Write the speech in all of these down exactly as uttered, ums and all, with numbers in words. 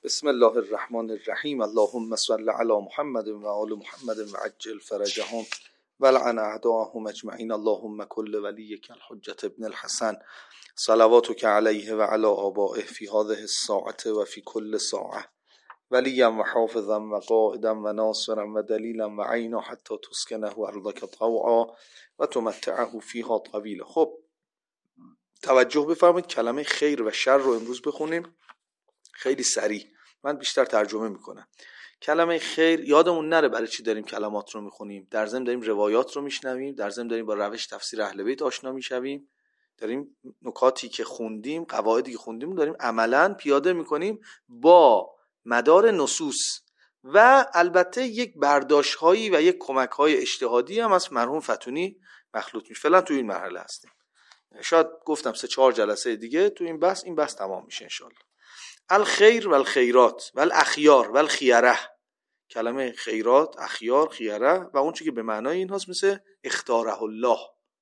بسم الله الرحمن الرحیم. اللهم صل علی محمد و آل محمد و عجل فرجهم و لعن اعداءهم اجمعین. اللهم کل ولیک الحجة ابن الحسن صلواتک علیه و علی آبائه فی هذه الساعة و فی کل ساعة ولیا و حافظا و قائدا و ناصرا و دلیلا و عینا حتی تسکنه ارضک طوعا و تمتعه فیها طویلا. خب توجه بفرمایید، کلمه خیر و شر رو امروز بخونیم خیلی سریع. من بیشتر ترجمه میکنم. کلمه خیر، یادمون نره برای چی داریم کلمات رو میخونیم. در ضمن داریم روایات رو میشنویم، در ضمن داریم با روش تفسیر اهل بیت آشنا میشویم، داریم نکاتی که خوندیم، قواعدی که خوندیم داریم عملاً پیاده میکنیم با مدار نصوص و البته یک برداشت هایی و یک کمک های اجتهادی هم از مرحوم فتونی مخلوط میشه. فعلا تو این مرحله هستیم. شاید گفتم سه چهار جلسه دیگه تو این بحث این بحث تمام میشه انشالله. الخیر و الخیرات و الاخیار و الخیره، کلمه خیرات، اخیار، خیره و اون چیزی که به معنای این هاست مثل اختاره الله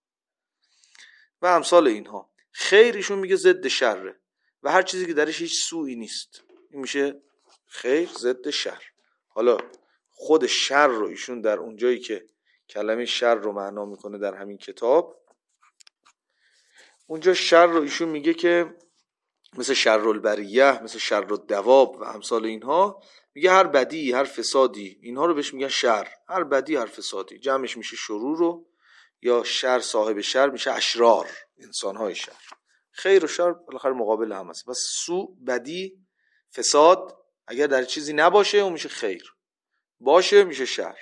و امثال اینها. خیر ایشون میگه ضد شره و هر چیزی که درش هیچ سوئی نیست این میشه خیر ضد شر. حالا خود شر رو ایشون در اونجایی که کلمه شر رو معنا میکنه در همین کتاب، اونجا شر رو ایشون میگه که مثل شر البریه، مثل شر الدواب و امثال اینها، میگه هر بدی، هر فسادی، اینها رو بهش میگن شر. هر بدی، هر فسادی، جمعش میشه شرور رو، یا شر صاحب شر میشه اشرار، انسانهای شر. خیر و شر بالاخره مقابل هم هست. پس سو، بدی، فساد اگر در چیزی نباشه اون میشه خیر، باشه میشه شر.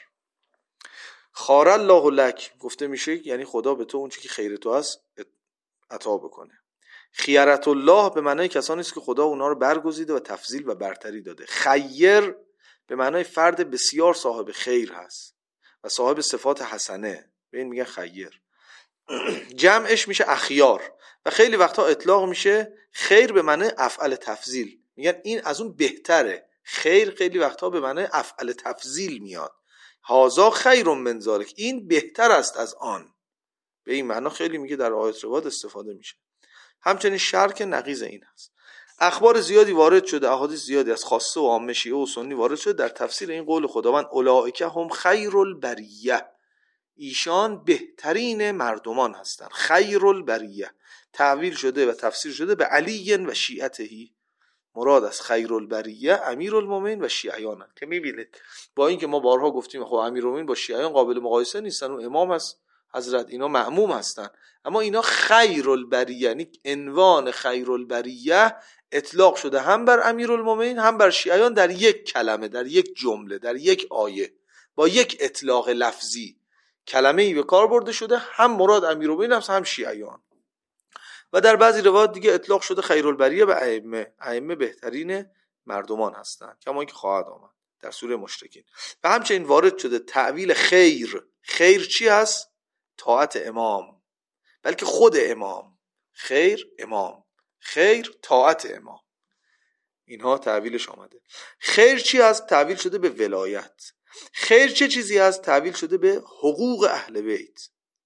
خار الله لک گفته میشه یعنی خدا به تو اون چیزی که خیر تو هست عطا بکنه. خیرت الله به معنای کسانی است که خدا اونها رو برگزیده و تفضیل و برتری داده. خیر به معنای فرد بسیار صاحب خیر هست و صاحب صفات حسنه، به این میگن خیر. جمعش میشه اخیار و خیلی وقتا اطلاق میشه خیر به معنای افعل تفضیل، میگن این از اون بهتره. خیر خیلی وقتا به معنای افعل تفضیل میاد. هازا خیر من ذالک، این بهتر است از آن، به این معنا خیلی میگه در آیات روات استفاده میشه. همچنین شر که نقیض این هست. اخبار زیادی وارد شده، احادیث زیادی از خاصه و عامه، شیعه و سنی وارد شده در تفسیر این قول خداوند اولئک هم خیر البریه، ایشان بهترین مردمان هستند. خیر البریه تعویل شده و تفسیر شده به علی و شیعتهی. مراد از خیر البریه امیرالمومنین و شیعیان هست که میبینید با اینکه ما بارها گفتیم خب امیرالمومنین با شیعیان قابل مقایسه نیستن، و امام هست حضرت، اینا مأموم هستن، اما اینا خیر البریه، یعنی عنوان خیر البریه اطلاق شده هم بر امیرالمومنین هم بر شیعیان در یک کلمه، در یک جمله، در یک آیه، با یک اطلاق لفظی کلمه ای به کار برده شده، هم مراد امیرالمومنین هم هم شیعیان. و در بعضی روایات دیگه اطلاق شده خیر البریه به ائمه، ائمه بهترین مردمان هستند کما اینکه خواهد آمد در سوره مشرکین. و همچنین وارد شده تعویل خیر. خیر چی هست؟ طاعت امام، بلکه خود امام. خیر امام، خیر طاعت امام، اینها تعویلش آمده. خیر چی هست؟ تعویل شده به ولایت. خیر چه چیزی هست؟ تعویل شده به حقوق اهل بیت.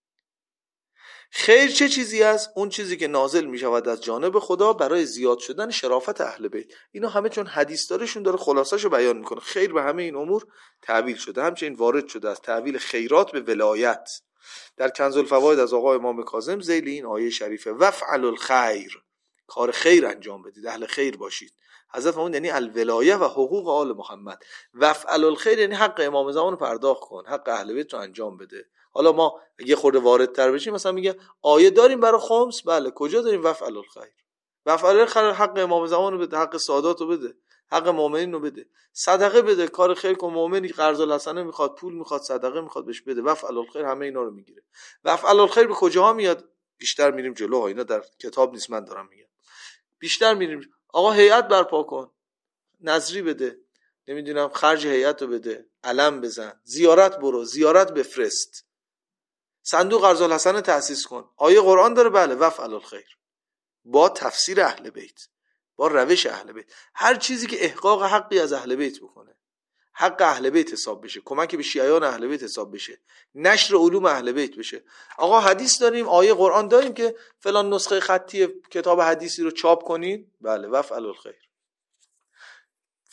خیر چه چیزی است؟ اون چیزی که نازل می شود از جانب خدا برای زیاد شدن شرافت اهل بیت. اینا همه چون حدیث دارشون داره خلاصه‌شو بیان میکنه. خیر به همه این امور تعبیر شده. همچنین وارد شده از تعبیر خیرات به ولایت در کنز الفواید از آقا امام کاظم ذیل این آیه شریفه وفعل الخیر، کار خیر انجام بدید، اهل خیر باشید. حضرت فرمود یعنی الولایه و حقوق آل محمد. وفعل الخیر یعنی حق امام زمان پرداخت کن، حق اهل بیت رو انجام بده. حالا ما اگه خورده واردتر بشیم مثلا میگه آیه داریم برای خمس، بله کجا داریم؟ وفعل الخیر. وفعل الخیر حق امام زمان رو بده، حق سادات رو بده، حق مؤمنین رو بده، صدقه بده، کار خیر کن. مؤمنی قرض الحسنه میخواد، پول میخواد، صدقه میخواد، بهش بده. وفعل الخیر همه اینا رو میگیره. وفعل الخیر به کجاها میاد؟ بیشتر میریم جلو، اینا در کتاب نیست، من دارم میگم. بیشتر میریم آقا هیئت برپا کن، نظری بده، نمیدونم خرج هیئت رو بده، علم بزن، زیارت برو، زیارت بفرست، صندوق قرض الحسنه تأسیس کن. آیه قرآن داره، بله وفعل الخیر، با تفسیر اهل بیت، با روش اهل بیت. هر چیزی که احقاق حقی از اهل بیت بکنه، حق اهل بیت حساب بشه، کمک به شیعیان اهل بیت حساب بشه، نشر علوم اهل بیت بشه. آقا حدیث داریم، آیه قرآن داریم که فلان نسخه خطی کتاب حدیثی رو چاپ کنین، بله وفعل الخیر.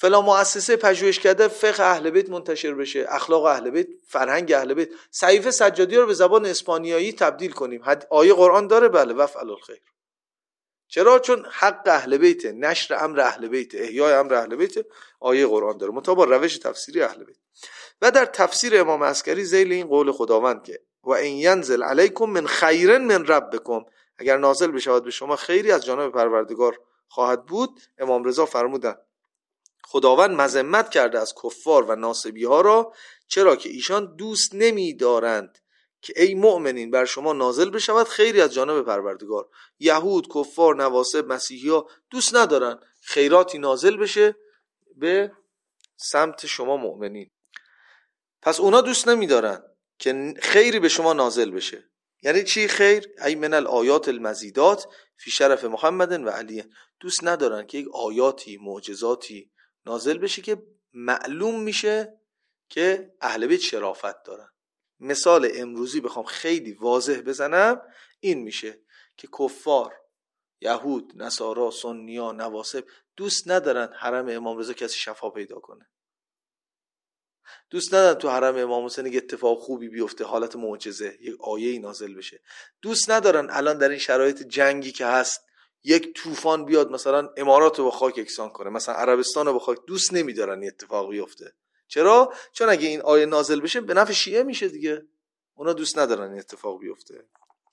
فلان مؤسسه پژوهشکده فقه اهل بیت منتشر بشه، اخلاق اهل بیت، فرهنگ اهل بیت. صحیفه سجادی رو به زبان اسپانیایی تبدیل کنیم. آیه قرآن داره، بله، وفعل الخیر. چرا؟ چون حق اهل بیت، نشر امر اهل بیت، احیای امر اهل بیت، آیه قرآن داره مطابق روش تفسیری اهل بیت. و در تفسیر امام عسکری ذیل این قول خداوند که و ان ینزل علیکم من خیر من ربکم، اگر نازل بشود به شما خیری از جانب پروردگار خواهد بود، امام رضا فرمودن خداوند مذمت کرده از کفار و ناصبی ها را، چرا که ایشان دوست نمی دارند که ای مؤمنین بر شما نازل بشود خیری از جانب پروردگار. یهود، کفار، نواصب، مسیحی ها دوست ندارن خیراتی نازل بشه به سمت شما مؤمنین. پس اونا دوست نمیدارن که خیری به شما نازل بشه. یعنی چی خیر؟ ای من الآیات المزیدات فی شرف محمد و علی. دوست ندارن که یک آیاتی، معجزاتی نازل بشه که معلوم میشه که اهل بیت شرافت دارن. مثال امروزی بخوام خیلی واضح بزنم این میشه که کفار، یهود، نصارا، سنیا، نواصب دوست ندارن حرم امام رضا کسی شفا پیدا کنه. دوست ندارن تو حرم امام حسین یک اتفاق خوبی بیفته، حالت معجزه، یک آیه‌ای نازل بشه. دوست ندارن الان در این شرایط جنگی که هست یک طوفان بیاد مثلا امارات رو با خاک یکسان کنه، مثلا عربستان رو با خاک. دوست نمیدارن این اتفاق بیفته. چرا؟ چون اگه این آیه نازل بشه به نفع شیعه میشه دیگه. اونا دوست ندارن این اتفاق بیفته.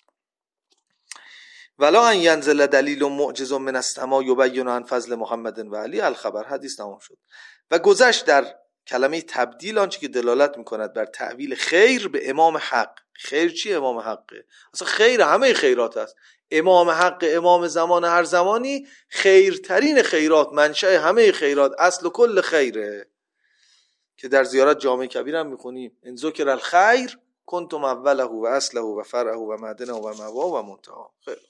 ولا ان ینزل دلیل معجز من السماء یبین عن فضل محمد و علی الخبر. حدیث تمام شد. و گذشت در کلمه تبدیل آنچه که دلالت میکند بر تعویل خیر به امام حق. خیر چی؟ امام حقه. اصلا خیر همه خیرات است. امام حق، امام زمان هر زمانی، خیرترین خیرات، منشأ همه خیرات، اصل و کل خیره که در زیارت جامع کبیر هم میخونیم ان ذکر الخیر کنتم اوله و اصله و فرعه و معدنه و موا و منتها. خیر،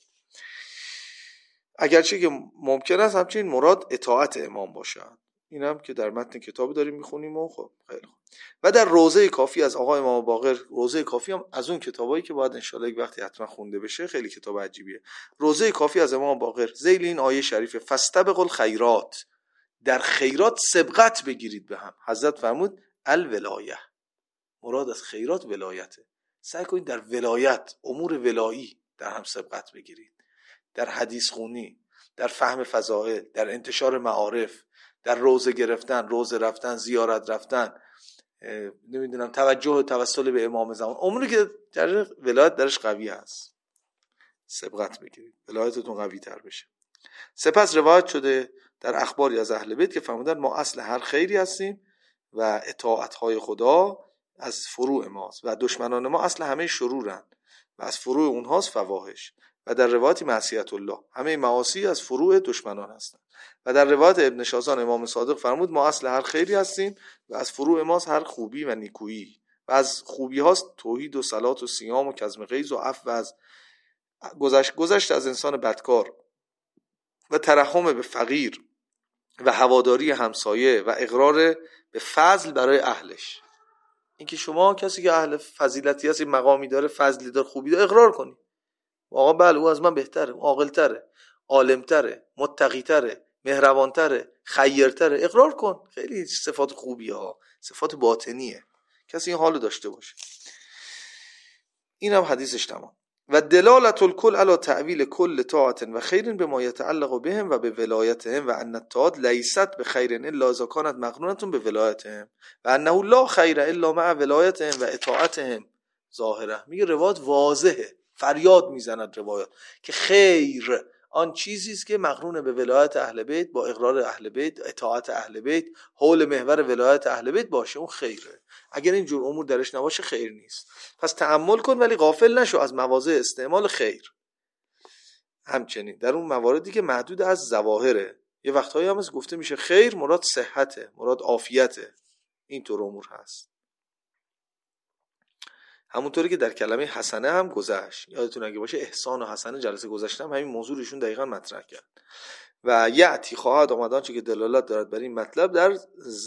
اگرچه که ممکن است همچنین مراد اطاعت امام باشد. این هم که در متن کتابی داریم میخونیم و خب خیلی خوب. و در روضه کافی از آقای امام باقر، روضه کافی هم از اون کتابایی که باید انشالله یک وقتی حتما خونده بشه، خیلی کتاب عجیبیه. روضه کافی از امام باقر ذیل این آیه شریفه فاستبقوا الخیرات، در خیرات سبقت بگیرید به هم. حضرت فرمود الولایه، مراد از خیرات ولایته. سعی کنید در ولایت، امور ولایی در هم سبقت بگیرید، در حدیث خونی، در فهم فضائل، در انتشار معارف، در روزه گرفتن، روزه رفتن، زیارت رفتن، نمیدونم توجه و توسل به امام زمان، اموری که در ولایت درش قوی هست سبقت بگیرید، ولایتتون قوی تر بشه. سپس روایت شده در اخباری از اهل بیت که فرمودن ما اصل هر خیری هستیم و اطاعت‌های خدا از فروع ماست و دشمنان ما اصل همه شرورند و از فروع اونهاست فواحش. و در روایت معصیت الله، همه معاصی از فروع دشمنان هستند. و در روایت ابن شازان امام صادق فرمود ما اصل هر خیری هستیم و از فروع ماست هر خوبی و نیکویی. و از خوبی هاست توحید و صلات و صیام و کظم غیظ و عفو از گذشت گذشت از انسان بدکار و ترحم به فقیر و هواداری همسایه و اقرار به فضل برای اهلش. اینکه شما کسی که اهل فضیلتی هست، مقامی داره، فضلی داره، خوبی داره، اقرار کنی آقا بله او از من بهتره، عاقل‌تره، عالم‌تره، متقی‌تره، مهربان‌تره، خیرتره. اقرار کن. خیلی صفات خوبیه ها، صفات باطنیه، کسی این حالو داشته باشه. اینم حدیثش تمام. و دلالت الکل علی تعویل کل طاعت و خیر بما یتعلق بهم و به ولایتهم و ان الطاعات لیست بخیر الا اذا كانت مقرونة به ولایتهم و انه لا خیر الا مع ولایتهم و اطاعتهم ظاهره. میگه روایت واضحه، فریاد میزند روایات که خیر آن چیزی است که مقرون به ولایت اهل بیت، با اقرار اهل بیت، اطاعت اهل بیت، حول محور ولایت اهل بیت باشه، اون خیره. اگر این جور امور درش نباشه خیر نیست. پس تأمل کن ولی غافل نشو از مواضع استعمال خیر. همچنین در اون مواردی که محدود از ظواهره، یه وقتایی هم از گفته میشه خیر مراد صحته، مراد عافیته. اینطور امور هست. همونطوری که در کلمه حسنه هم گذشت، یادتون اگه باشه احسان و حسنه جلسه گذشته هم همین موضوع ایشون دقیقاً مطرح کرد. و یعتی خواهد آمدان چه که دلالت دارد بر این مطلب در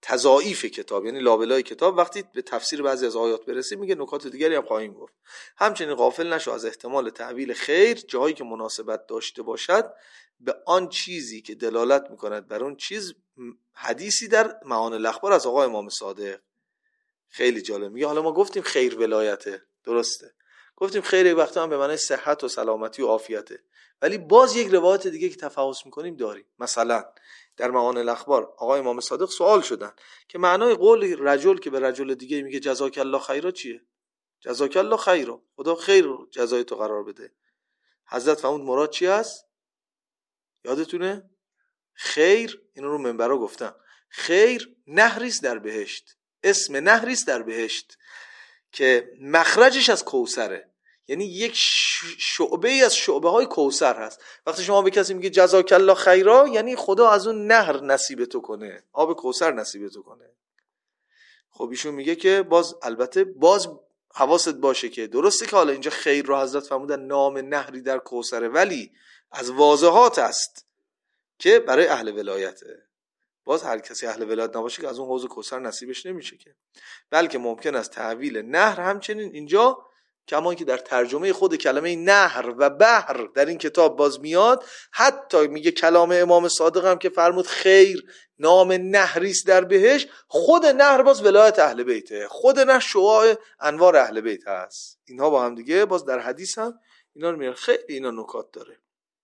تضاعیف کتاب، یعنی لابلای کتاب. وقتی به تفسیر بعضی از آیات برسیم میگه نکات دیگری هم خواهیم گفت. همچنین غافل نشو از احتمال تعویل خیر جایی که مناسبت داشته باشد به آن چیزی که دلالت میکند بر اون چیز. حدیثی در معانی الاخبار از آقای امام صادق خیلی جالب میگه. حالا ما گفتیم خیر ولایته، درسته، گفتیم خیر وقتی هم به معنی صحت و سلامتی و عافیته، ولی باز یک روایت دیگه که تفحص میکنیم داریم. مثلا در معانی الاخبار آقای امام صادق سوال شدن که معنای قول رجل که به رجل دیگه میگه جزاک الله خیرا چیه؟ جزاک الله خیرا، خدا خیر جزای تو قرار بده. حضرت فرمود مراد چی است؟ یادتونه؟ خیر، اینو رو منبرا گفتم، خیر نهریست در بهشت، اسم نهریست در بهشت که مخرجش از کوثره، یعنی یک شعبه ای از شعبه های کوثر هست. وقتی شما به کسی میگه جزاک الله خیرا، یعنی خدا از اون نهر نصیب تو کنه، آب کوثر نصیب تو کنه. خب ایشون میگه که باز البته باز حواست باشه که درسته که حالا اینجا خیر رو حضرت فرمودن نام نهری در کوثره، ولی از واضحات است که برای اهل ولایته. باز هر کسی اهل ولایت نباشه که از اون حوض کوثر نصیبش نمیشه که، بلکه ممکن است تعویل نهر همچنین اینجا کما که در ترجمه خود کلمه نهر و بحر در این کتاب باز میاد. حتی میگه کلام امام صادق هم که فرمود خیر نام نهریست در بهشت، خود نهر باز ولایت اهل بیته، خود نهر شعاع انوار اهل بیت هست. اینها با هم دیگه باز در حدیث هم اینا رو میگن. خیلی اینا نکات داره.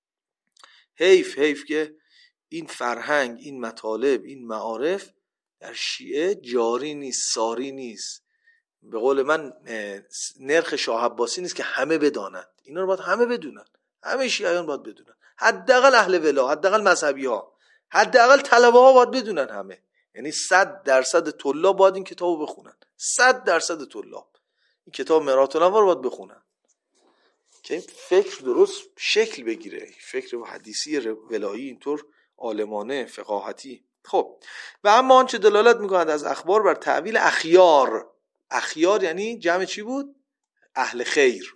حیف حیف که این فرهنگ، این مطالب، این معارف در شیعه جاری نیست، ساری نیست. به قول من نرخ شاه عباسی نیست که همه بدانند. اینا رو باید همه بدونن، همه شیعیان باید بدونن، حداقل اهل ولا، حداقل مذهبی ها، حداقل طلبه ها باید بدونن همه. یعنی صد درصد طلاب باید این کتابو بخونن، صد درصد طلاب این کتاب مرآة الانوار باید بخونن که این فکر درست شکل بگیره، فکر حدیثی ولایی اینطور عالمانه فقاهتی. خب و اما آنچه دلالت میکند از اخبار بر تعویل اخیار. اخیار یعنی جمع چی بود؟ اهل خیر.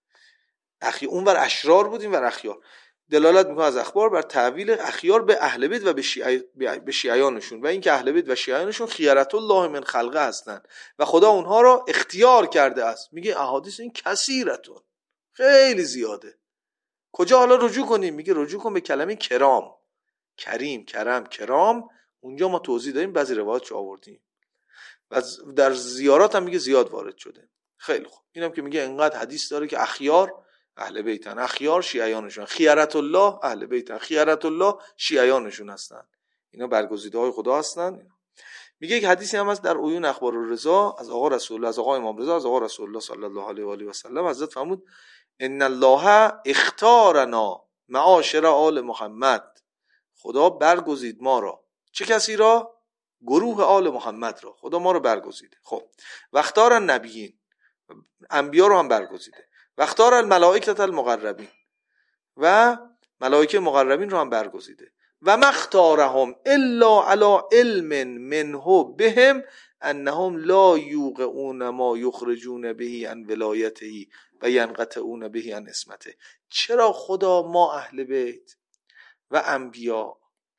اخی اون بر اشرار بود، این بر اخیار. دلالت میکنه از اخبار بر تعویل اخیار به اهل بیت و به, شیعی... به شیعیانشون، و اینکه اهل بیت و شیعیانشون خیرت الله من خلقه هستند و خدا اونها را اختیار کرده است. میگه احادیث این کثیرتون، خیلی زیاده. کجا حالا رجوع کنیم؟ میگه رجوع کن به کلمه کرام، کریم، کرم، کرام. اونجا ما توضیح دادیم، بعضی روایاتش آوردیم و در زیارات هم میگه زیاد وارد شده. خیلی خوب. اینم که میگه انقدر حدیث داره که اخیار اهل بیتن، اخیار شیعیانشون، خیرت الله اهل بیتن، خیرت الله شیعیانشون هستن. اینا برگزیده های خدا هستن. میگه یک حدیثی هم هست در عیون اخبار الرضا از آقا رسول الله، از آقا امام رضا، از آقا رسول الله صلی الله علیه و آله و سلم. حضرت فرمود ان الله اختارنا معاشر آل محمد. خدا برگزید ما را. چه کسی را؟ گروه آل محمد را. خدا ما رو برگزیده. خب و اختار النبیین، انبیا رو هم برگزیده. و اختار الملائکه المقربین، و ملائکه مقربین رو هم برگزیده. و ما اختارهم الا علی علم منه بهم انهم لا یوقعون ما یخرجون به عن ولایته و ینقطعون به عن اسمته. چرا خدا ما اهل بیت و انبیا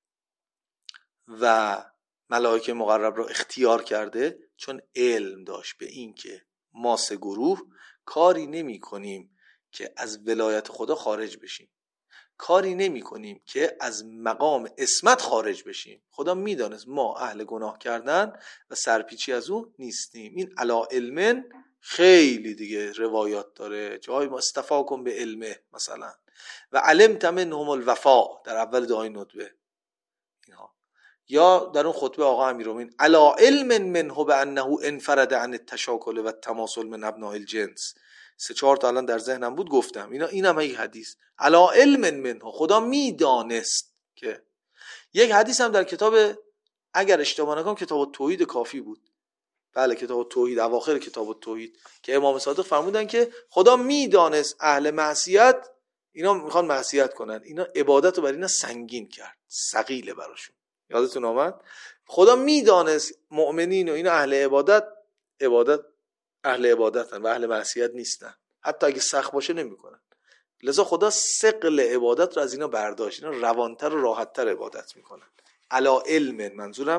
و ملائکه مقرب رو اختیار کرده؟ چون علم داشت به این که ما سه گروه کاری نمی کنیم که از ولایت خدا خارج بشیم، کاری نمی کنیم که از مقام اسمت خارج بشیم. خدا می دانست ما اهل گناه کردن و سرپیچی از اون نیستیم. این علا علمن خیلی دیگه روایات داره، جای ما استفاکم به علمه مثلا، و علمت منهم الوفا در اول دعای ندبه اینها، یا در اون خطبه آقا امیرالمومنین علا علم منه بانه انفرد عن التشاکل و التماثل من ابناء الجنس. سه چهار تا الان در ذهنم بود گفتم اینا، اینم یک حدیث علا علم منه، خدا میدانست. که یک حدیث هم در کتاب، اگر اشتباه نکنم کتاب توحید کافی بود، بله کتاب توحید، اواخر کتاب توحید، که امام صادق فرمودن که خدا میدانست اهل معصیت اینا میخوان معصیت کنن، اینا عبادت رو بر اینا سنگین کرد، ثقیله براشون. یادتون آمد؟ خدا میدانست مؤمنین و اینا اهل عبادت عبادت اهل عبادتن و اهل معصیت نیستن، حتی اگه سخت باشه نمیکنن. لذا خدا ثقل عبادت رو از اینا برداشت، اینا روانتر و راحتتر عبادت میکنن. علا علم، منظورم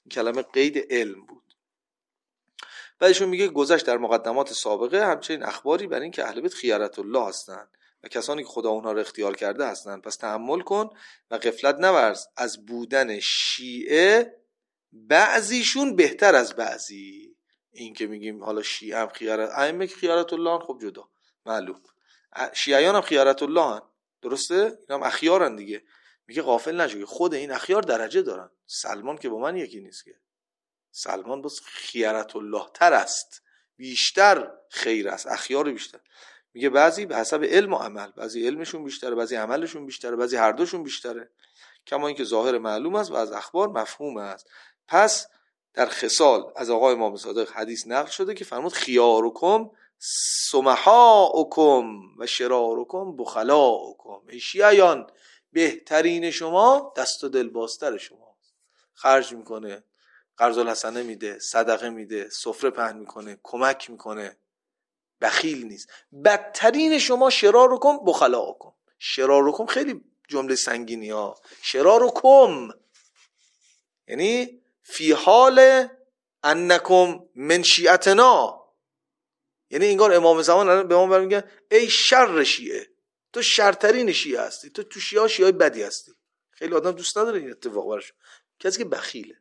این کلمه قید علم بود. بعدشون میگه گذشت در مقدمات سابقه همچنین اخباری بر این که اهل بیت خیرت الله هستند و کسانی که خدا اونها رو اختیار کرده هستند. پس تأمل کن و غفلت نورز از بودن شیعه بعضیشون بهتر از بعضی. این که میگیم حالا شیعه هم خیارت ائمه که خیارت الله هن، خب جدا معلوم، شیعیان هم خیارت الله هن، درسته؟ اینا هم اخیارن دیگه. میگه غافل نشو که خود این اخیار درجه دارن. سلمان که با من یکی نیست که، سلمان باز خیارت الله تر است، بیشتر خیر است، اخیار بیشتر. میگه بعضی به حسب علم و عمل، بعضی علمشون بیشتره، بعضی عملشون بیشتره، بعضی هر دوشون بیشتره، کما اینکه ظاهر معلوم است و از اخبار مفهوم است. پس در خصال از آقای امام صادق حدیث نقل شده که فرمود خیارکم سمحاؤکم و شرارکم بخلاؤکم. ای شیعیان بهترین شما دست و دل بازتر شما، خرج میکنه، قرض الحسنه میده، صدقه میده، سفره پهن میکنه، کمک میکنه، بخیل نیست. بدترین شما شرارکم بخلاؤکم. شرارکم خیلی جمله سنگینی ها. شرارکم یعنی فی حال انکم من شیعتنا، یعنی انگار امام زمان به ما برمیگن ای شر شیعه، تو شرترین شیعه هستی، تو تو شیعه شیعه بدی هستی. خیلی آدم دوست نداره این اتفاق براش. کسی که بخیله،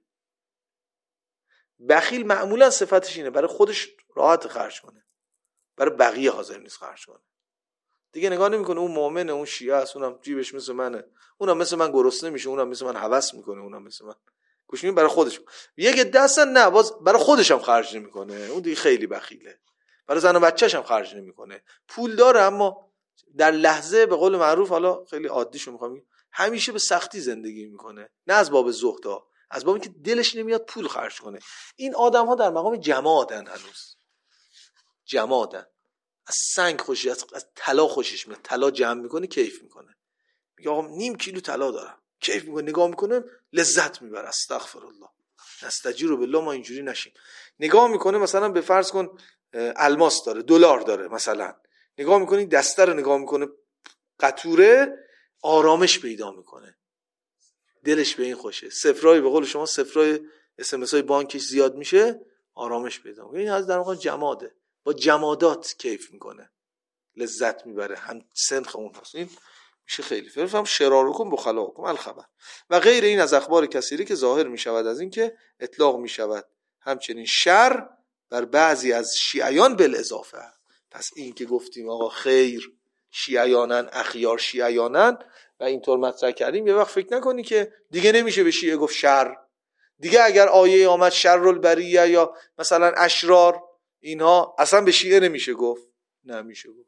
بخیل معمولا صفتش اینه برای خودش راحت خرج کنه، برای بقیه حاضر نیست خرج کنه. دیگه نگاه نمیکنه اون مؤمنه، اون شیعه است، اونم جیبش مثل منه، اونم مثل من گرسنه میشه، اونم مثل من هوس میکنه، اونم مثل من گوش میده برای خودش. یک دستن نه باز برای خودش هم خرج نمیکنه، اون دیگه خیلی بخیله. برای زن و بچه‌ش هم خرج نمیکنه. پول داره اما در لحظه به قول معروف، حالا خیلی عادیشو میخوام بگم، همیشه به سختی زندگی میکنه، نه از باب زهد، از بابی که دلش نمیاد پول خرج کنه. این آدم ها در مقام جمادن، هنوز جمادن. از سنگ خوشش، از طلا خوشش میاد، طلا جمع میکنه کیف میکنه، میگه آقا نیم کیلو طلا دارم، کیف میکنه، نگاه میکنه لذت میبره. استغفر الله، نستجیروا بالله، ما اینجوری نشیم. نگاه میکنه مثلا به فرض کن الماس داره، دلار داره مثلا، نگاه میکنه دسته رو نگاه میکنه قطوره، آرامش پیدا میکنه، دلش به این خوشه. صفرای به قول شما صفرای اس ام اس های بانکش زیاد میشه، آرامش پیدا میکنه. این از در واقع جماده، با جمادات کیف میکنه، لذت میبره، هم سنخ اون هست. این میشه خیلی فهم شرارکم بخلاؤکم الخبر و غیر این از اخبار کثیری که ظاهر میشود از این که اطلاق میشود همچنین شر بر بعضی از شیعیان بالاضافه. پس این که گفتیم آقا خیر شیعیانن، اخیار شیعیانن و اینطور مطرح کردیم، یه وقت فکر نکنی که دیگه نمیشه به شیعه گفت شر. دیگه اگر آیه آمد شر البریه یا مثلا اشرار، اینها اصلا به شیعه نمیشه گفت. نه میشه گفت،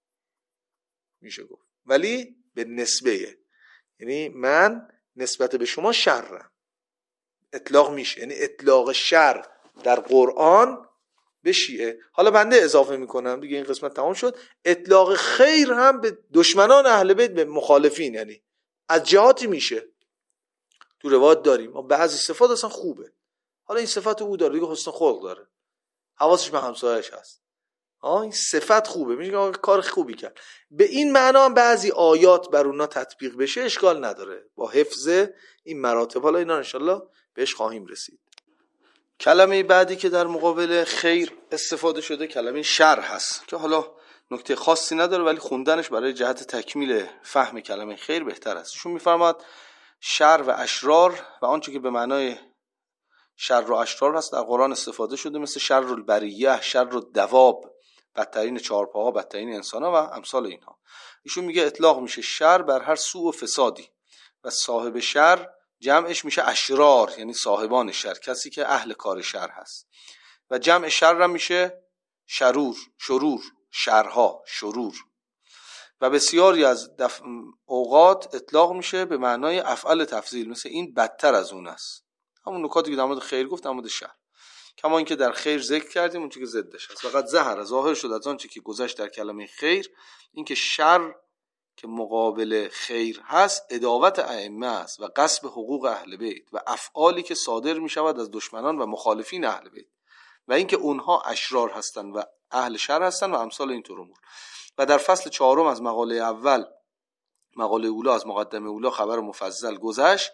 میشه گفت، ولی به نسبه، یعنی من نسبت به شما شرم، اطلاق میشه. یعنی اطلاق شر در قرآن به شیعه. حالا بنده اضافه میکنم دیگه، این قسمت تمام شد. اطلاق خیر هم به دشمنان اهل بیت، به مخالفین، یعنی از جهاتی میشه. تو روایت داریم ما بعضی صفات اصلا خوبه، حالا این صفات او داره دیگه، حسن خلق داره، حواسش به همسایه‌اش هست، آه این صفت خوبه، میشه که کار خوبی کرد. به این معنا هم بعضی آیات بر اونا تطبیق بشه اشکال نداره، با حفظ این مراتب. حالا اینا انشالله بهش خواهیم رسید. کلمه بعدی که در مقابل خیر استفاده شده کلمه شر هست که حالا نکته خاصی نداره، ولی خوندنش برای جهت تکمیل فهم کلمه خیر بهتر است. شون میفرماد شر و اشرار و آنچه که به معنای شر و اشرار هست در قرآن استفاده شده، مثل شر البریه، شر الدواب، بدترین چهارپاها، بدترین انسان‌ها و امثال اینها. ایشون میگه اطلاق میشه شر بر هر سوء و فسادی و صاحب شر جمعش میشه اشرار، یعنی صاحبان شر، کسی که اهل کار شر هست. و جمع شر هم میشه شرور، شرور، شرها، شرور. و بسیاری از دف... اوقات اطلاق میشه به معنای افعال تفضیل، مثل این بدتر از اون است. همون نکاتی که در مورد خیر گفت در مورد شر، کما اینکه در خیر ذکر کردیم اون چیزی که ضدش هست. فقط ظهر ظاهر شد از آن چیزی که گذشت در کلمه خیر، اینکه شر که مقابل خیر هست عداوت ائمه است و غصب حقوق اهل بیت و افعالی که صادر می شود از دشمنان و مخالفین اهل بیت و اینکه اونها اشرار هستند و اهل شر هستند و امثال اینطور امور. و در فصل چهارم از مقاله اول، مقاله اولا از مقدمه اولا، خبر مفصل گذشت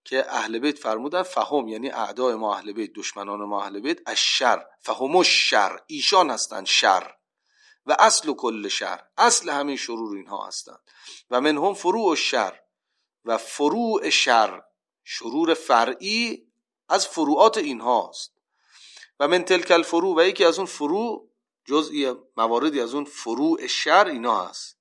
که اهل بیت فرمودن فهم یعنی اعدای ما اهل بیت، دشمنان ما اهل بیت، الشر فهم الشر، ایشان هستند شر، و اصل کل شر، اصل همه شرور اینها هستند، و منهم فروع الشر، و فروع شر، شرور فرعی از فروعات اینها است. و من تلک الفروع، و یکی از اون فروع، جزئی مواردی از اون فروع شر اینا هست،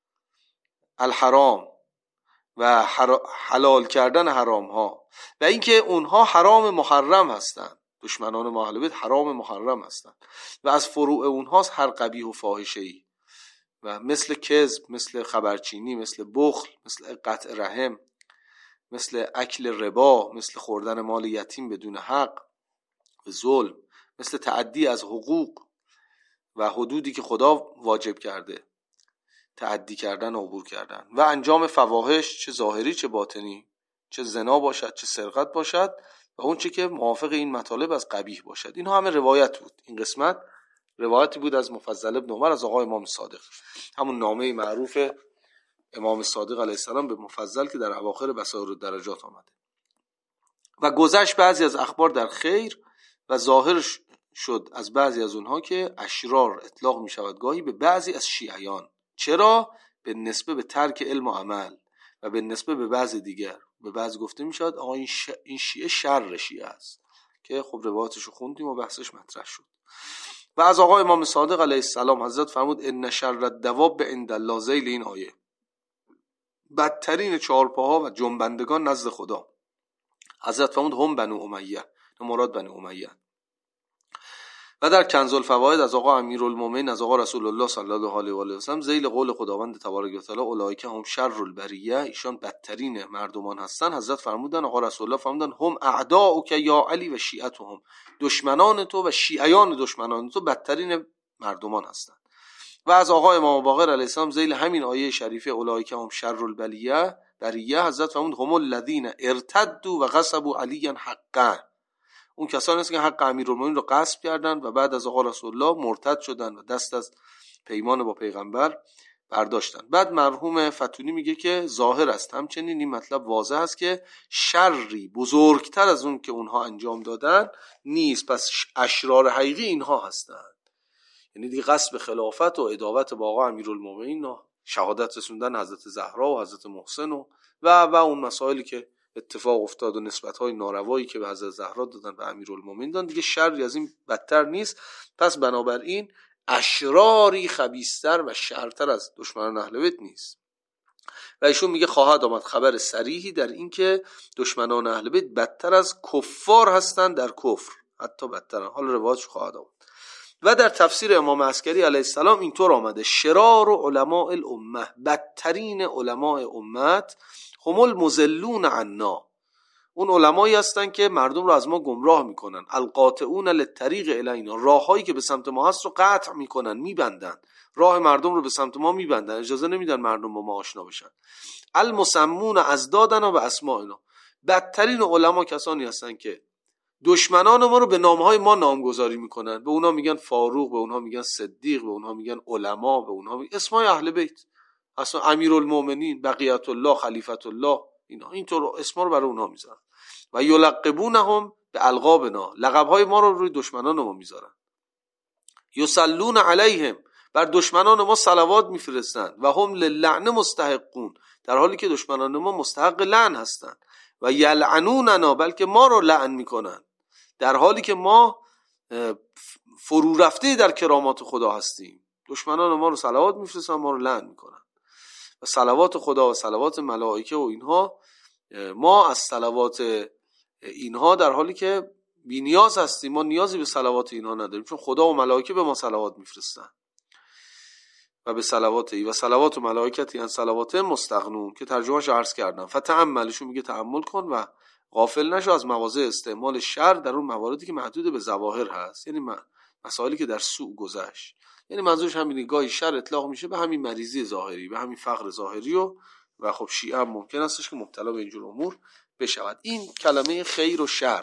الحرام و حلال کردن حرام ها، و اینکه اونها حرام محرم هستند، دشمنان ما اهل بیت حرام محرم هستند، و از فروع اونهاست هر قبیح و فاحشه ای، و مثل کذب، مثل خبرچینی، مثل بخل، مثل قطع رحم، مثل اکل ربا، مثل خوردن مال یتیم بدون حق و ظلم، مثل تعدی از حقوق و حدودی که خدا واجب کرده، تعدی کردن و عبور کردن، و انجام فواحش، چه ظاهری چه باطنی، چه زنا باشد چه سرقت باشد، و اون چه که موافق این مطالب از قبیح باشد. اینها همه روایت بود. این قسمت روایتی بود از مفضل ابن عمر از آقای امام صادق، همون نامه معروف امام صادق علیه السلام به مفضل که در اواخر بصائر الدرجات آمده. و گذشت بعضی از اخبار در خیر و ظاهر شد از بعضی از اونها که اشرار اطلاق می شود گاهی به بعضی از شیعیان. چرا؟ به نسبه به ترک علم و عمل، و به نسبه به بعضی دیگر. به بعض گفته می شود آقا این, ش... این شیعه شر شیعه است، که خب روایاتشو خوندیم و بحثش مطرح شد. و از آقای امام صادق علیه السلام حضرت فرمود ان شر الدواب عند الله، ذیل این آیه، بدترین چهارپاها و جنبندگان نزد خدا. حضرت فرمود هم بنو امیه، مراد بنو امیه. و در کنز الفواید از آقا امیرالمومنین از آقا رسول الله صلی الله علیه و آله و سلم ذیل قول خداوند تبارک و تعالی اولئک هم شر البریه، ایشان بدترین مردمان هستند. حضرت فرمودن آقا رسول الله فرمودن هم اعداؤک یا علی و شیعتهم، دشمنان تو و شیعیان دشمنان تو بدترین مردمان هستند. و از آقا امام باقر علیه السلام ذیل همین آیه شریفه اولئک هم شر البریه بریه حضرت فرمود هم الذین ارتدوا و غصبوا علیا حقا، اون کسانی هستند که حق امیرالمومنین رو غصب کردن و بعد از آقا رسول الله مرتد شدن و دست از پیمان با پیغمبر برداشتن. بعد مرحوم فتونی میگه که ظاهر است همچنین این مطلب واضح است که شری بزرگتر از اون که اونها انجام دادن نیست، پس اشرار حقیقی اینها هستند. یعنی دیگه غصب خلافت و عداوت با آقا امیرالمومنین و شهادت رسوندن حضرت زهرا و حضرت محسن و و, و اون مسائلی که اتفاق افتاد و نسبت‌های ناروایی که به حضرت زهرا دادن و امیرالمومنین دادن، دیگه شری از این بدتر نیست. پس بنابراین اشراری خبیث‌تر و شرتر از دشمنان اهل بیت نیست. و ایشون میگه خواهد آمد خبر صریحی در این که دشمنان اهل بیت بدتر از کفار هستند در کفر، حتی بدتر. حالا روایتش خواهد آمد. و در تفسیر امام عسکری علیه السلام اینطور آمده شرار و علماء الامه، بدترین علماء امت، هم المضلون عنا، اون علمایی هستن که مردم رو از ما گمراه میکنن، القاطعون للطریق الینا، راههایی که به سمت ما هست رو قطع میکنن، میبندن، راه مردم رو به سمت ما میبندن، اجازه نمیدن مردم با ما آشنا بشن. المسمون ازدادنا و اسمائنا، بدترین علما کسانی هستن که دشمنان ما رو به نامهای ما نامگذاری میکنن، به اونا میگن فاروق، به اونا میگن صدیق، به اونا میگن علما، به اونا میگن اسمای اهل بیت، اصلا امیرالمومنین، بقیت الله، خلیفت الله، اینا اینطور اسما رو برای اونها میذارن. و یلقبونهم به القابنا، لقبهای ما رو روی دشمنان ما میذارن. یصلون علیهم، بر دشمنان ما صلوات میفرستند. و هم للعن مستحقون، در حالی که دشمنان ما مستحق لعن هستند. و یلعنوننا، بلکه ما رو لعن میکنن، در حالی که ما فرو رفته در کرامات خدا هستیم. دشمنان ما رو صلوات میفرستن، ما رو لعن میکنن. و صلوات خدا و صلوات ملائکه و اینها، ما از صلوات اینها در حالی که بی نیاز هستیم، ما نیازی به صلوات اینها نداریم، چون خدا و ملائکه به ما صلوات میفرستن. و به صلوات ای و صلوات و ملائکتی ان صلوات مستغنون، که ترجمهش عرض کردم. فتأملشون میگه تأمل کن و غافل نشو از مواضع استعمال شر در اون مواردی که محدود به ظواهر هست، یعنی مسائلی که در سوء گذشت. یعنی منظورش همین، گاهی شر اطلاق میشه به همین مریضی ظاهری، به همین فقر ظاهری و و خب شیعه هم ممکن استش که مبتلا به اینجور امور بشود. این کلمه خیر و شر.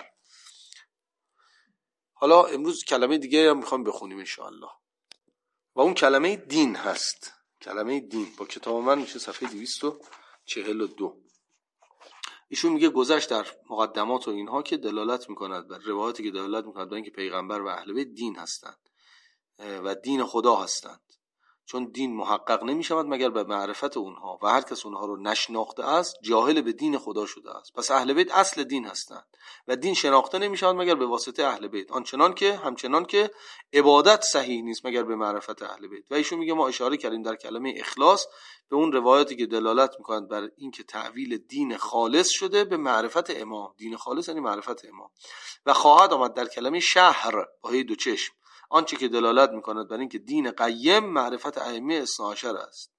حالا امروز کلمه دیگه هم میخوام بخونیم ان شاء الله، و اون کلمه دین هست. کلمه دین با کتاب من میشه صفحه دویست و چهل و دو. ایشون میگه گذشت در مقدمات و اینها که دلالت میکند بر روایاتی که دلالت میکند بر اینکه پیغمبر و اهل بیت دین هستند و دین خدا هستند، چون دین محقق نمیشود مگر به معرفت اونها و هر کس اونها رو نشناخته است جاهل به دین خدا شده است. پس اهل بیت اصل دین هستند و دین شناخته نمیشود مگر به واسطه اهل بیت، آنچنان که همچنان که عبادت صحیح نیست مگر به معرفت اهل بیت. و ایشون میگه ما اشاره کردیم در کلمه اخلاص به اون روایاتی که دلالت میکنند بر اینکه تعویل دین خالص شده به معرفت امام. دین خالص یعنی معرفت امام. و خواهد آمد در کلمه شهر با دو چشم آنچه که دلالت میکند بر اینکه دین قیم معرفت ائمه اثنا عشر است.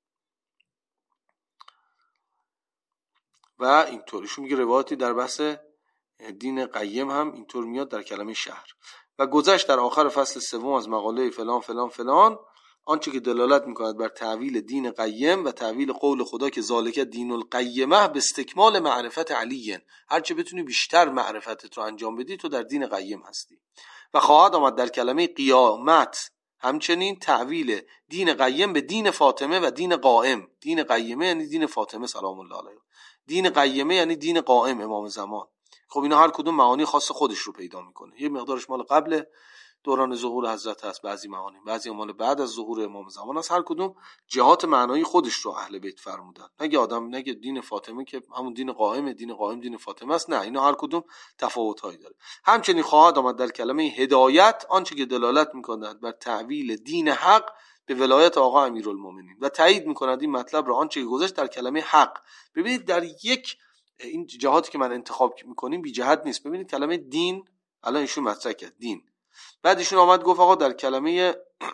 و اینطوریشون میگه روایاتی در بحث دین قیم هم اینطور میاد در کلمه شهر. و گذشت در آخر فصل سوم از مقاله فلان فلان فلان آنچه که دلالت میکند بر تعویل دین قیم و تعویل قول خدا که ذالک دین القیمه به استکمال معرفت علیه، هرچه بتونی بیشتر معرفتت رو انجام بدی تو در دین قیم هستی. و خواهد آمد در کلمه قیامت همچنین تعویل دین قیم به دین فاطمه و دین قائم. دین قیمه یعنی دین فاطمه سلام الله علیها، دین قیمه یعنی دین قائم امام زمان. خب اینا هر کدوم معانی خاص خودش رو پیدا میکنه، یه مقدارش مال قبل دوران ظهور حضرت هست، بعضی معانی بعضی مال بعد از ظهور امام زمان است. هر کدوم جهات معنایی خودش رو اهل بیت فرمودن. نگه آدم نگه دین فاطمه که همون دین قائم، دین قائم دین فاطمه است، نه، اینا هر کدوم تفاوت‌هایی داره. همچنین خواهد آمد در کلمه هدایت آنچه که دلالت می‌کند بر تعویل دین حق به ولایت آقا امیرالمومنین و تایید می‌کند این مطلب را آنچه که گذشت در کلمه حق. ببینید در یک این جهاتی که من انتخاب می‌کنیم بی جهت نیست. ببینید کلمه دین الان ایشون مطرح کرد دین، بعد ایشون آمد گفت آقا در کلمه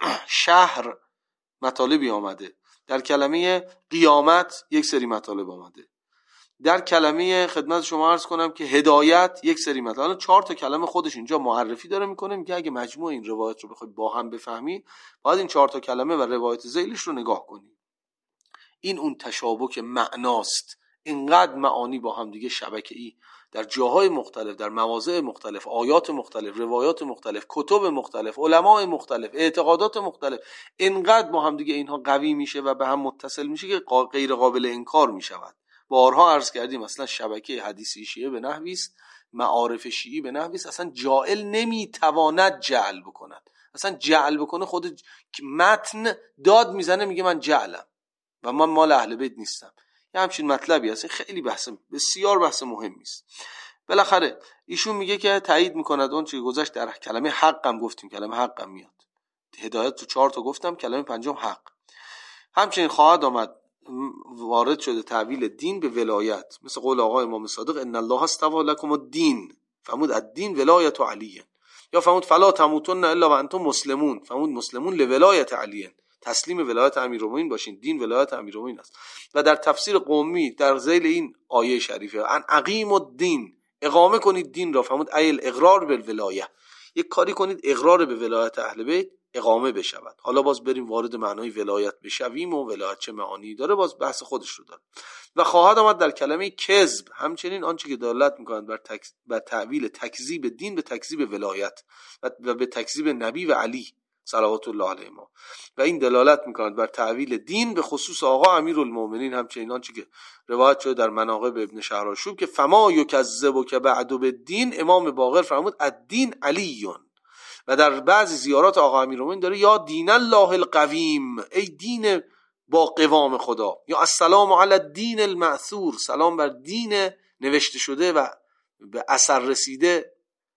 شهر مطالبی آمده، در کلمه قیامت یک سری مطالب آمده، در کلمه خدمت شما عرض کنم که هدایت یک سری مطالب. الان چهار تا کلمه خودش اینجا معرفی داره میکنه، میگه اگه مجموع این روایت رو بخوای با هم بفهمی باید این چهار تا کلمه و روایت ذیلش رو نگاه کنی. این اون تشابک معناست، اینقدر معانی با هم دیگه شبکه‌ای در جاهای مختلف، در مواضع مختلف، آیات مختلف، روایات مختلف، کتب مختلف، علماء مختلف، اعتقادات مختلف، اینقدر با هم دیگه اینها قوی میشه و به هم متصل میشه که غیر قابل انکار میشود. بارها عرض کردیم اصلا شبکه حدیثی شیعه به نحوی است، معارف شیعی به نحوی است، اصلا جائل نمیتواند جعل بکند. اصلا جعل بکنه خود متن داد میزنه میگه من جعلم و من مال اهل بیت نیستم. یه همچین مطلبی هست. خیلی بحث بسیار بحث مهمی است. بالاخره ایشون میگه که تایید میکند اون چیزی گذشت در کلمه حقم گفتیم، کلمه حقم میاد. هدایت تو چهار تا گفتم، کلمه پنجم حق. همچنین خواهد آمد وارد شده تعویل دین به ولایت، مثل قول آقا امام صادق ان الله استوى لكم الدین، فرمود الدین ولایت علی، یا فرمود فلا تموتن الا وانتم مسلمون، فرمود مسلمون لولایت علی، تسلیم ولایت امیرالمومنین باشین، دین ولایت امیرالمومنین است. و در تفسیر قومی در ذیل این آیه شریفه ان اقیم الدین، اقامه کنید دین را، فرمود ایل اقرار بالولایه، یک کاری کنید اقرار به ولایت اهل بیت اقامه بشود. حالا باز بریم وارد معنای ولایت بشویم و ولایت چه معانی داره، باز بحث خودش رو داره. و خواهد آمد در کلمه کذب همچنین آنچه که دلالت می‌کند بر تک... بر تعویل تکذیب دین به تکذیب ولایت و به تکذیب نبی و علی صلوات الله علیهما، و این دلالت می‌کند بر تعویل دین به خصوص آقا امیرالمومنین. همچنین آنچه که روایت شده در مناقب ابن شهرآشوب که فما یکذب که بعد بالدین، امام باقر فرمود الدین علیون. و در بعضی زیارات آقا امیرالمومنین داره یا دین الله القویم، ای دین با قوام خدا، یا السلام علی الدین المأثور، سلام بر دین نوشته شده و به اثر رسیده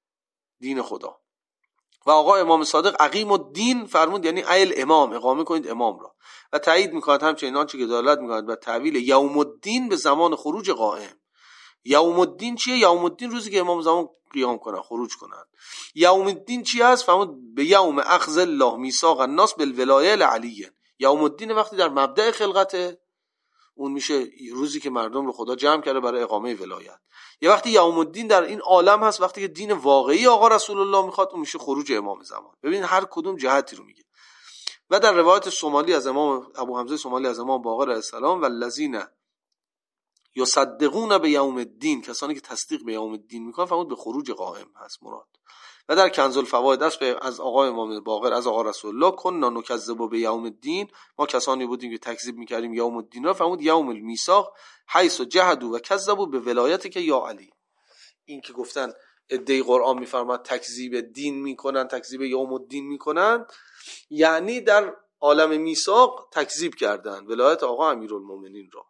دین خدا. و آقا امام صادق اقیم الدین فرمود یعنی ایل امام، اقامه کنید امام را. و تایید میکند همچنین آنچه که دلالت میکند بر تعویل یوم الدین به زمان خروج قائم. یوم الدین چیه؟ یوم الدین روزی که امام زمان قیام کنن، خروج کنن. یوم الدین چی است؟ فرمود به یوم اخذ الله میثاق الناس بالولایه لعلی. یوم الدین وقتی در مبدأ خلقته، اون میشه روزی که مردم رو خدا جمع کرده برای اقامه ولایت. یه وقتی یوم الدین در این عالم هست، وقتی که دین واقعی آقا رسول الله میخواد، اون میشه خروج امام زمان. ببین هر کدوم جهتی رو میگه. و در روایت سومالی از امام ابو حمزه سومالی از امام باقر علیه السلام والذین یصدقون به یوم الدین، کسانی که تصدیق به یوم الدین میکنن، فرمود به خروج قائم هست مراد. و در کنز الفوائد است از آقای امام باقر از آقا رسول الله، کنا نکذب به یوم الدین، ما کسانی بودیم که تکذیب میکردیم یوم الدین را، فرمود یوم المیثاق حیث جحدوا و کذبوا به ولایتی که یا علی. این که گفتن ادعای قرآن میفرماد تکذیب دین میکنن، تکذیب یوم الدین میکنن، یعنی در عالم میثاق تکذیب کردن ولایت آقا امیرالمومنین را.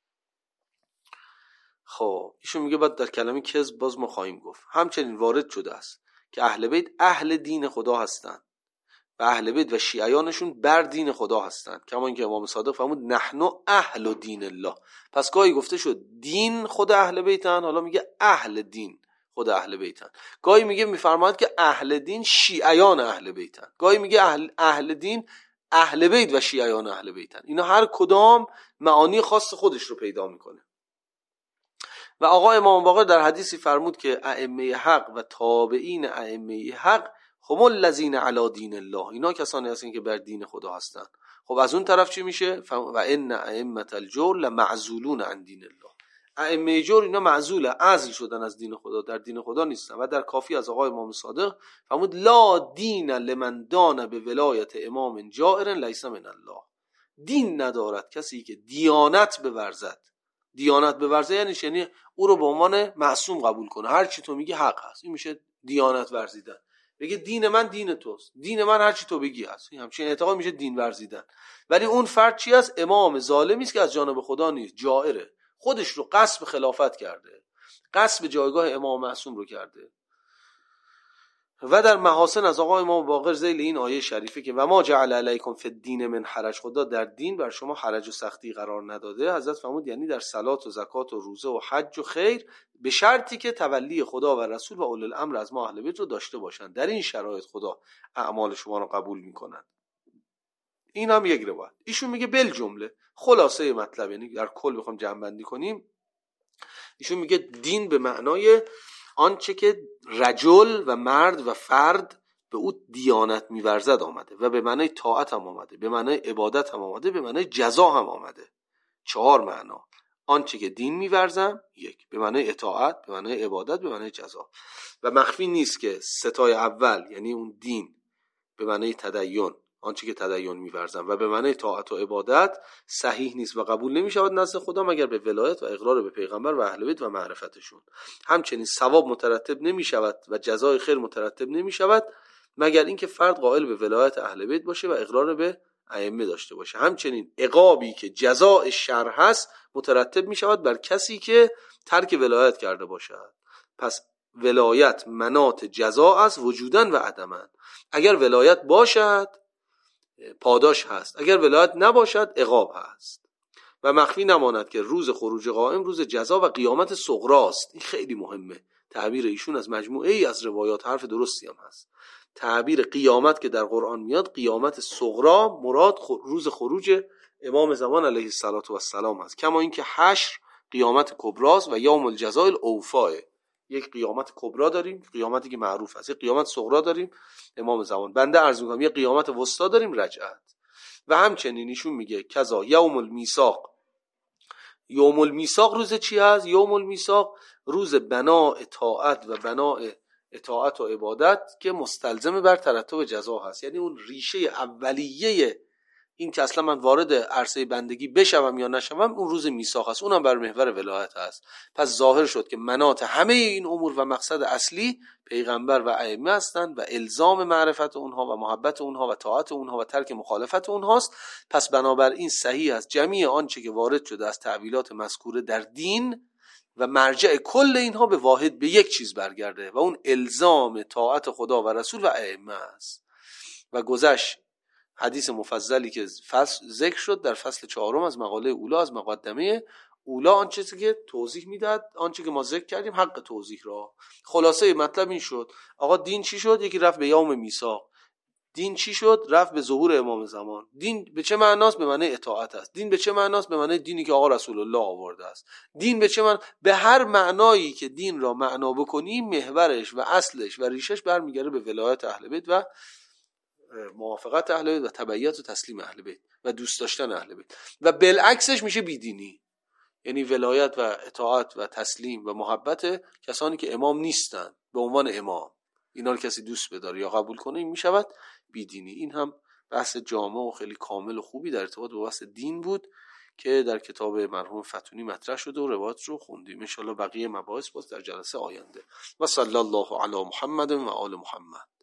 خب ایشون میگه بعد در کلمه کذب باز ما خواهیم گفت. همچنین وارد شده است که اهل بیت اهل دین خدا هستند و اهل بیت و شیعیانشون بر دین خدا هستند، کما اینکه امام صادق فرمود نحن اهل دین الله. پس گاهی گفته شد دین خود اهل بیتن، حالا میگه اهل دین خود اهل بیتن. گاهی میگه میفرماید که اهل دین شیعیان اهل بیتن، گاهی میگه اهل, اهل دین اهل بیت و شیعیان اهل بیتن. اینا هر کدام معانی خاص خودش رو پیدا میکنه. و آقا امام باقر در حدیثی فرمود که ائمه حق و تابعین ائمه حق هم الذین علی دین الله، اینا کسانی هستند که بر دین خدا هستند. خب از اون طرف چی میشه؟ و ان ائمه الجور لمعزولون عن دین الله، ائمه جور اینا معزول، عزل شدن از دین خدا، در دین خدا نیستن. و در کافی از آقا امام صادق فرمود لا دین لمن دان به ولایت امام جائر لیس من الله، دین ندارد کسی که دیانت بورزد. دیانت بورزد یعنی یعنی او رو به عنوان معصوم قبول کنه، هر چی تو میگی حق هست، این میشه دیانت ورزیدن. بگه دین من دین توست، دین من هر چی تو بگی هست، این همچین اعتقاد میشه دین ورزیدن. ولی اون فرد چی است؟ امام ظالمی است که از جانب خدا نیست، جائره، خودش رو غصب خلافت کرده، غصب جایگاه امام معصوم رو کرده. و در محاسن از آقا امام باقر ذیل این آیه شریفه که و ما جعل علیکم فی الدین من حرج، خدا در دین بر شما حرج و سختی قرار نداده. حضرت فرمود یعنی در صلات و زکات و روزه و حج و خیر، به شرطی که تولی خدا و رسول و اولو الامر از ما اهل بیت رو داشته باشند. در این شرایط خدا اعمال شما رو قبول میکنند. این هم یک روایت. ایشون میگه بل جمله، خلاصه مطلب، یعنی در کل بخوام جمع بندی کنیم، ایشون میگه دین به معنای آنچه که رجل و مرد و فرد به او دیانت میورزد آمده و به معنای طاعت هم آمده، به معنای عبادت هم آمده، به معنای جزا هم آمده. چهار معنا. آنچه که دین میورزم، یک، به معنای اطاعت، به معنای عبادت، به معنای جزا. و مخفی نیست که ستای اول یعنی اون دین به معنای تدین، آنچه که تدین می‌ورزم، و به معنای طاعت و عبادت صحیح نیست و قبول نمی‌شود نزد خدا مگر به ولایت و اقرار به پیغمبر و اهل بیت و معرفتشون. همچنین ثواب مترتب نمی‌شود و جزای خیر مترتب نمی‌شود مگر اینکه فرد قائل به ولایت اهل بیت باشه و اقرار به ائمه داشته باشه. همچنین عقابی که جزاء شر هست مترتب می‌شود بر کسی که ترک ولایت کرده باشد. پس ولایت مناط جزا است وجودن و عدمن. اگر ولایت باشد پاداش هست، اگر ولایت نباشد عقاب هست. و مخفی نماند که روز خروج قائم روز جزا و قیامت صغری است. این خیلی مهمه. تعبیر ایشون از مجموعه ای از روایات حرف درستی هم هست. تعبیر قیامت که در قرآن میاد، قیامت صغری مراد روز خروج امام زمان علیه السلام هست، کما اینکه حشر قیامت کبراست و یوم الجزاء الاوفا. یک قیامت کبرا داریم، قیامتی که معروف است. یک قیامت صغرا داریم، امام زمان. بنده عرض می‌کنم یک قیامت وسطا داریم، رجعت. و همچنین ایشون میگه کذا یوم المیثاق. یوم المیثاق روز چی هست؟ یوم المیثاق روز بناء اطاعت و بناء اطاعت و عبادت که مستلزم بر ترتب جزا هست. یعنی اون ریشه اولیه این که اصلا من وارد عرصه بندگی بشوم یا نشوم اون روز میثاق است، اونم بر محور ولایت هست. پس ظاهر شد که مناط همه این امور و مقصد اصلی پیغمبر و ائمه هستند و الزام معرفت اونها و محبت اونها و طاعت اونها و ترک مخالفت اونهاست. پس بنابراین صحیح است جمیع آنچه که وارد شده از تعویلات مذکوره در دین و مرجع کل اینها به واحد به یک چیز برگرده و اون الزام طاعت خدا و رسول و ائمه است. و گذشت حدیث مفضلی که فصل ذکر شد در فصل چهارم از مقاله اولا، از مقدمه اولا، آنچه که توضیح میداد، آنچه که ما ذکر کردیم حق توضیح را. خلاصه مطلب این شد آقا دین چی شد؟ یکی رفت به یوم میثاق. دین چی شد؟ رفت به ظهور امام زمان. دین به چه معناست؟ به معنی اطاعت است. دین به چه معناست؟ به معنی دینی که آقا رسول الله آورده است. دین به چه معنی؟ به هر معنایی که دین را معنا بکنیم محورش و اصلش و ریشش برمیگره به ولایت اهل بیت و موافقت اهل بیت و تبعیت و تسلیم اهل بیت و دوست داشتن اهل بیت. و بالعکسش میشه بیدینی. یعنی ولایت و اطاعت و تسلیم و محبت کسانی که امام نیستند به عنوان امام. اینا رو کسی دوست بداره یا قبول کنه این میشود بیدینی. این هم بحث جامع و خیلی کامل و خوبی در ارتباط با بحث دین بود که در کتاب مرحوم فتونی مطرح شده و روایت رو خوندیم. ان شاء الله بقیه مباحث باز در جلسه آینده. و صلی الله علی محمد و آل محمد.